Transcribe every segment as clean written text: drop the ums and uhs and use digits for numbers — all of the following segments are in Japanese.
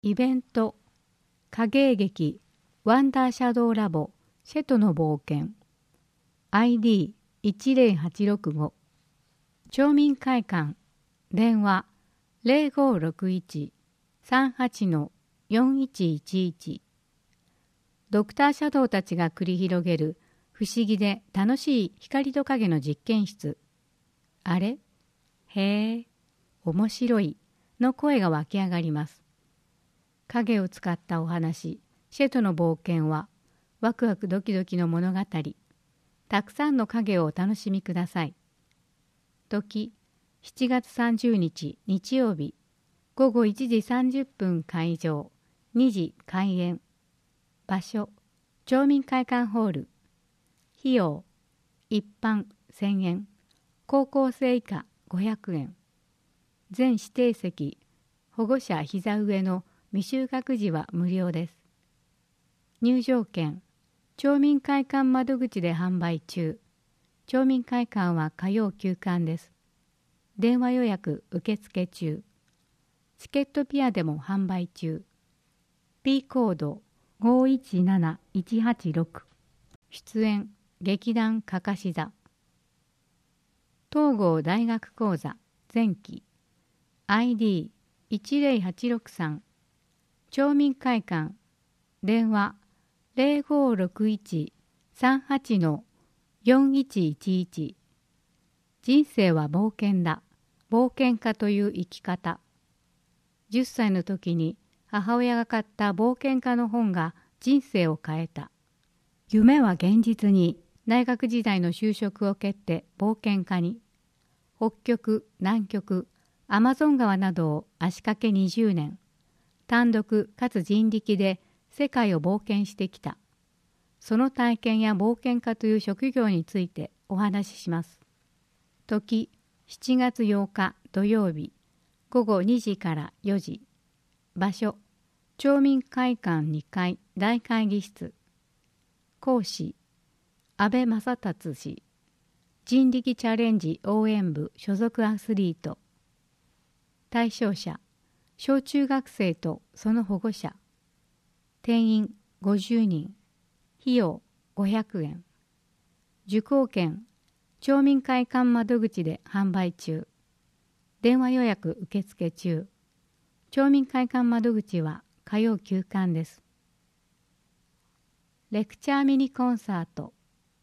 イベント影絵劇ワンダーシャドウラボシェトの冒険 ID10865 町民会館電話0561-38-4111 ドクターシャドウたちが繰り広げる不思議で楽しい光と影の実験室。あれ？へえ、面白いの声が湧き上がります。影を使ったお話、シェトの冒険はワクワクドキドキの物語。たくさんの影をお楽しみください。時、7月30日日曜日、午後1時30分開場、2時開演。場所、町民会館ホール。費用、一般1000円、高校生以下500円。全指定席、保護者膝上の未就学児は無料です。入場券、町民会館窓口で販売中。町民会館は火曜休館です。電話予約受付中。チケットピアでも販売中。P コード517186。出演劇団かかし座。東郷大学講座前期 ID10863 町民会館電話0561-38-4111 人生は冒険だ。冒険家という生き方。10歳の時に母親が買った冒険家の本が人生を変えた。夢は現実に。大学時代の就職を蹴って冒険家に。北極、南極、アマゾン川などを足掛け20年。単独かつ人力で世界を冒険してきた。その体験や冒険家という職業についてお話しします。時、7月8日土曜日、午後2時から4時。場所、町民会館2階大会議室。講師、安倍正達氏。人力チャレンジ応援部所属アスリート。対象者、小中学生とその保護者。定員50人。費用500円。受講券、町民会館窓口で販売中。電話予約受付中。町民会館窓口は火曜休館です。レクチャーミニコンサート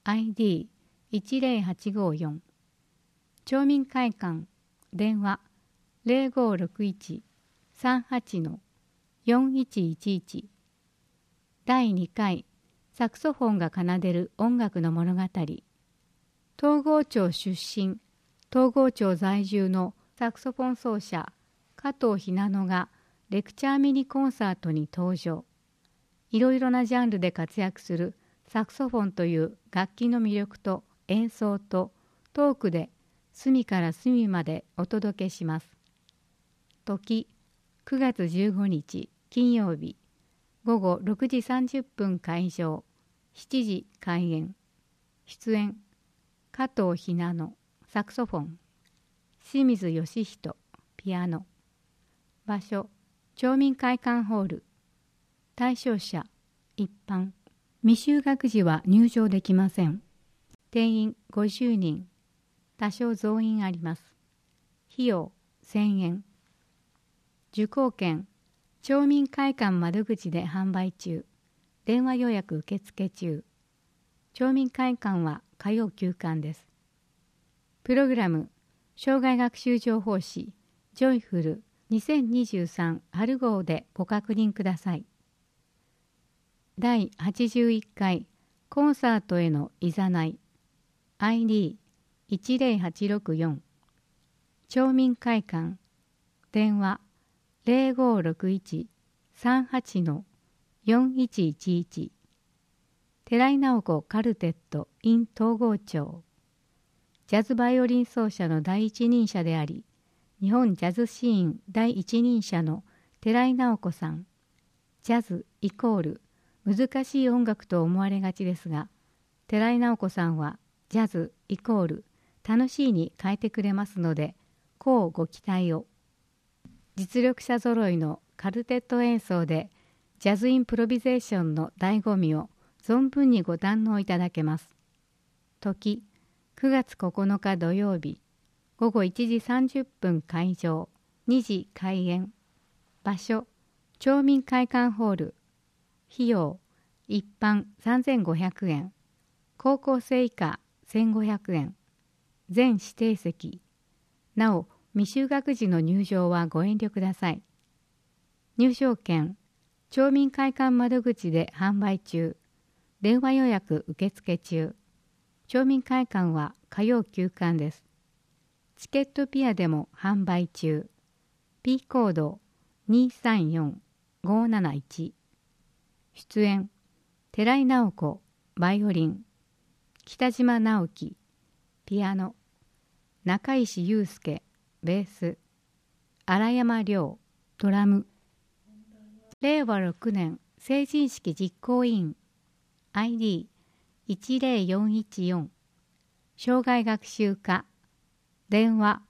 ID10854 町民会館電話0561-38-4111 第2回サクソフォンが奏でる音楽の物語。東郷町出身、東郷町在住のサクソフォン奏者加藤ひなのがレクチャーミニコンサートに登場。いろいろなジャンルで活躍するサクソフォンという楽器の魅力と演奏とトークで隅から隅までお届けします。時、9月15日金曜日、午後6時30分開場、7時開演。出演、加藤ひなの、サクソフォン。清水義人、ピアノ。場所、町民会館ホール。対象者、一般。未就学児は入場できません。定員50人。多少増員あります。費用1000円。受講券、町民会館窓口で販売中。電話予約受付中。町民会館は火曜休館です。プログラム、生涯学習情報誌、ジョイフル2023春号でご確認ください。第81回コンサートへのいざない ID10864 町民会館電話0561-38-4111 寺井直子カルテット in 東郷町。ジャズバイオリン奏者の第一人者であり、日本ジャズシーン第一人者の寺井直子さん。ジャズイコール難しい音楽と思われがちですが、寺井直子さんはジャズイコール楽しいに変えてくれますので、こうご期待を。実力者揃いのカルテット演奏でジャズインプロビゼーションの醍醐味を存分にご堪能いただけます。時9月9日土曜日午後1時30分開場、2時開演。場所町民会館ホール。費用一般3500円、高校生以下1500円、全指定席。なお未就学時の入場はご遠慮ください。入場券町民会館窓口で販売中。電話予約受付中。町民会館は火曜休館です。チケットピアでも販売中。P コード234571。出演寺井直子バイオリン、北島直樹ピアノ、中石祐介ベース、荒山亮ドラム。令和6年成人式実行委員 ID10414 障害学習課。電話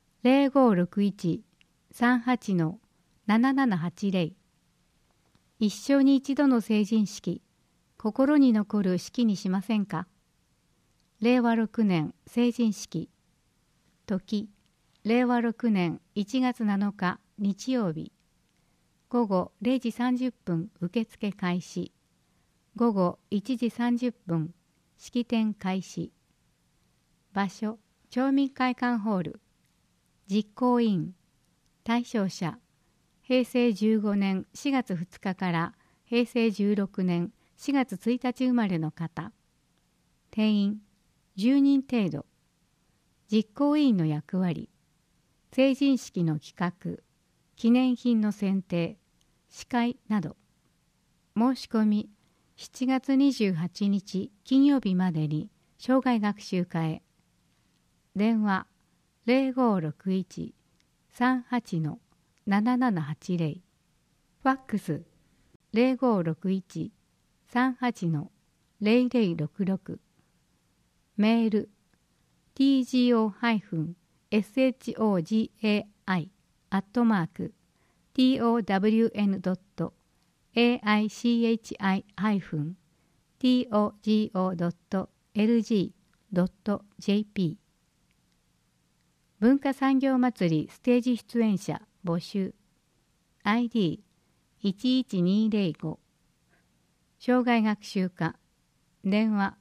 0561-38-7780。一生に一度の成人式、心に残る式にしませんか。令和6年成人式。時令和6年1月7日日曜日。午後0時30分受付開始。午後1時30分式典開始。場所町民会館ホール。実行委員対象者平成15年4月2日から平成16年4月1日生まれの方。定員10人程度。実行委員の役割、成人式の企画、記念品の選定、司会など。申し込み7月28日金曜日までに生涯学習課へ。電話0561-38-7780。ファックス0561-38-0066。メール tgohi-town.togo.lg.jp。 文化産業祭りステージ出演者募集。 ID11205。 障害学習課。電話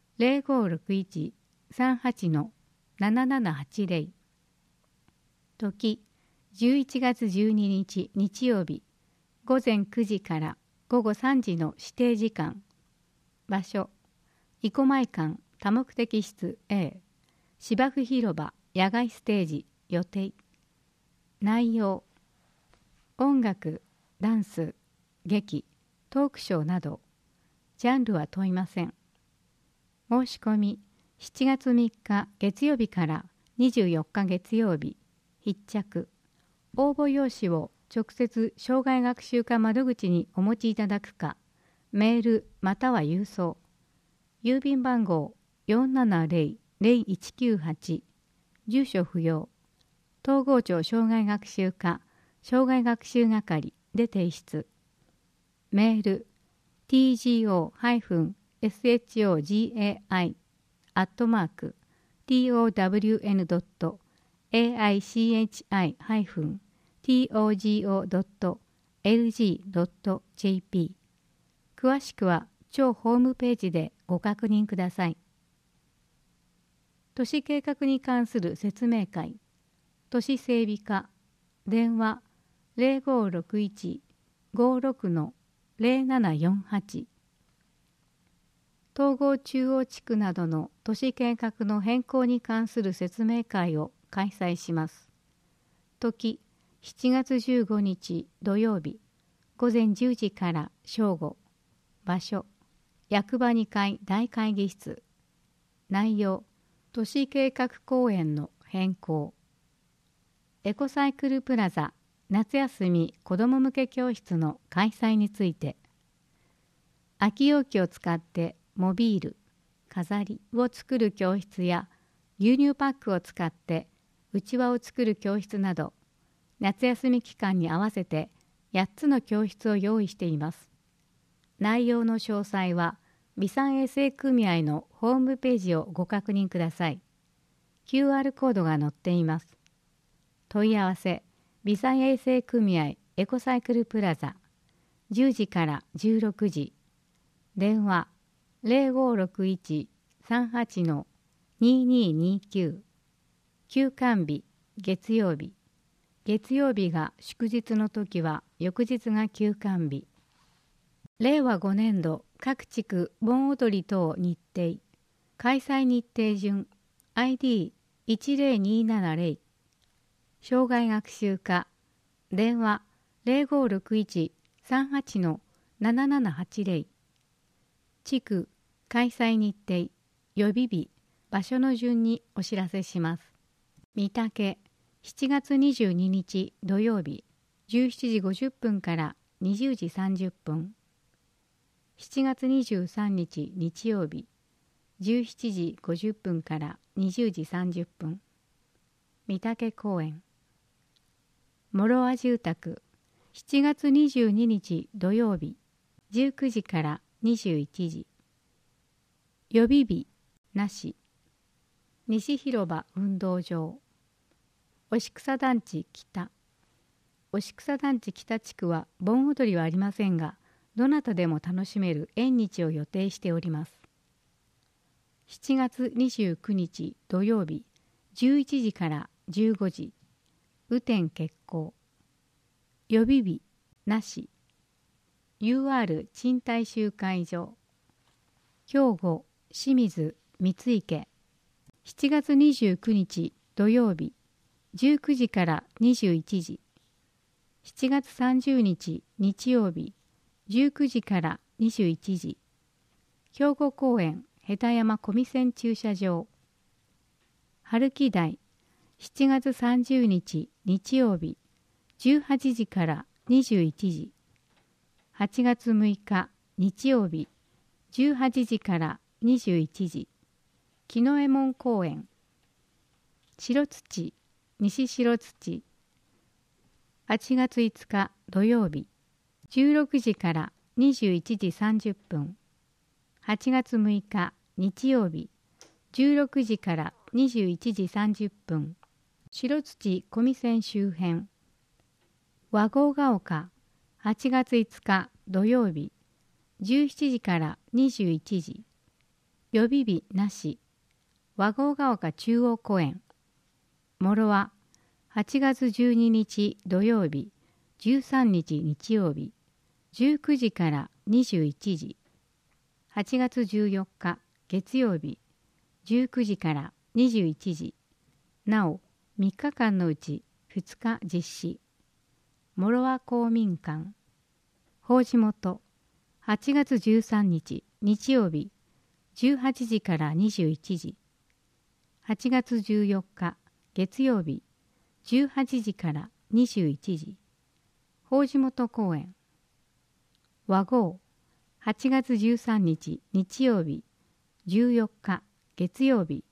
0561-38-7780。時11月12日日曜日午前9時から午後3時の指定時間。場所生駒館多目的室 A 芝生広場野外ステージ予定。内容音楽、ダンス、劇、トークショーなど。ジャンルは問いません。申し込み7月3日月曜日から24日月曜日必着。応募用紙を直接障害学習課窓口にお持ちいただくか、メールまたは郵送。郵便番号470-0198。住所不要。東郷町障害学習課障害学習係で提出。メール togoshi-togo.lg.jp。 詳しくは町ホームページでご確認ください。都市計画に関する説明会。都市整備課。電話0561-56-0748。東郷中央地区などの都市計画の変更に関する説明会を開催します。時7月15日土曜日午前10時から正午。場所役場2階大会議室。内容都市計画公園の変更。エコサイクルプラザ夏休み子ども向け教室の開催について。空き容器を使ってモビール、飾りを作る教室や牛乳パックを使ってうちわを作る教室など、夏休み期間に合わせて 8つの教室を用意しています。内容の詳細は、備産衛生組合のホームページをご確認ください。QR コードが載っています。問い合わせ、備産衛生組合エコサイクルプラザ、10時から16時。電話、0561-38-2229。休館日、月曜日。月曜日が祝日の時は翌日が休館日。令和5年度各地区盆踊り等日程。開催日程順 ID10270。障害学習課。電話0561-38-7780。地区開催日程予備日場所の順にお知らせします。御嶽7月22日土曜日17時50分から20時30分。7月23日日曜日17時50分から20時30分。御嶽公園。諸和住宅7月22日土曜日19時から21時。予備日なし。西広場運動場。押草団地北。押草団地北地区は盆踊りはありませんが、どなたでも楽しめる縁日を予定しております。7月29日土曜日11時から15時。雨天決行。予備日なし。UR 賃貸集会所。兵庫清水三池。7月29日土曜日19時から21時。7月30日日曜日19時から21時。兵庫公園下田山小見線駐車場。春木台7月30日日曜日18時から21時。8月6日日曜日18時から21時。木之右衛門公園。白土西白土。8月5日土曜日16時から21時30分。8月6日日曜日16時から21時30分。白土小見線周辺。和合ヶ丘8月5日土曜日17時から21時。予備日なし。和合ヶ丘中央公園。諸和8月12日土曜日13日日曜日19時から21時。8月14日月曜日19時から21時。なお3日間のうち2日実施。諸和公民館。法事元8月13日日曜日18時から21時。8月14日月曜日18時から21時。法事元公園。和合8月13日日曜日14日月曜日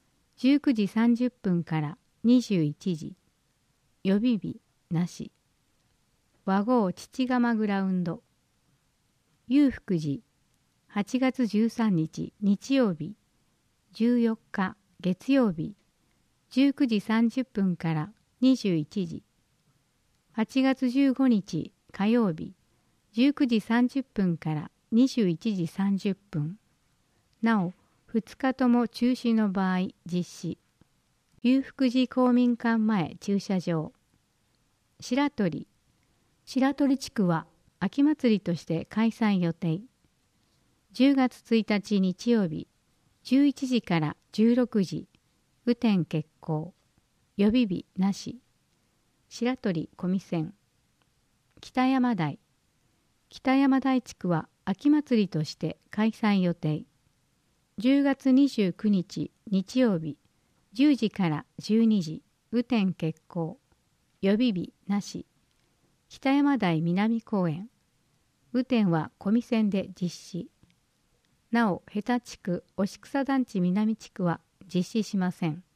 19時30分から21時。予備日なし。和合父釜グラウンド。裕福寺8月13日日曜日14日月曜日19時30分から21時。8月15日火曜日19時30分から21時30分。なお2日とも中止の場合実施。裕福寺公民館前駐車場。白鳥。白鳥地区は秋祭りとして開催予定。10月1日日曜日11時から16時。雨天決行。予備日なし。白鳥小見線。北山台。北山台地区は秋祭りとして開催予定。10月29日日曜日10時から12時。雨天決行。予備日なし。北山台南公園。雨天は小見線で実施。なお、下田地区押草団地南地区は実施しません。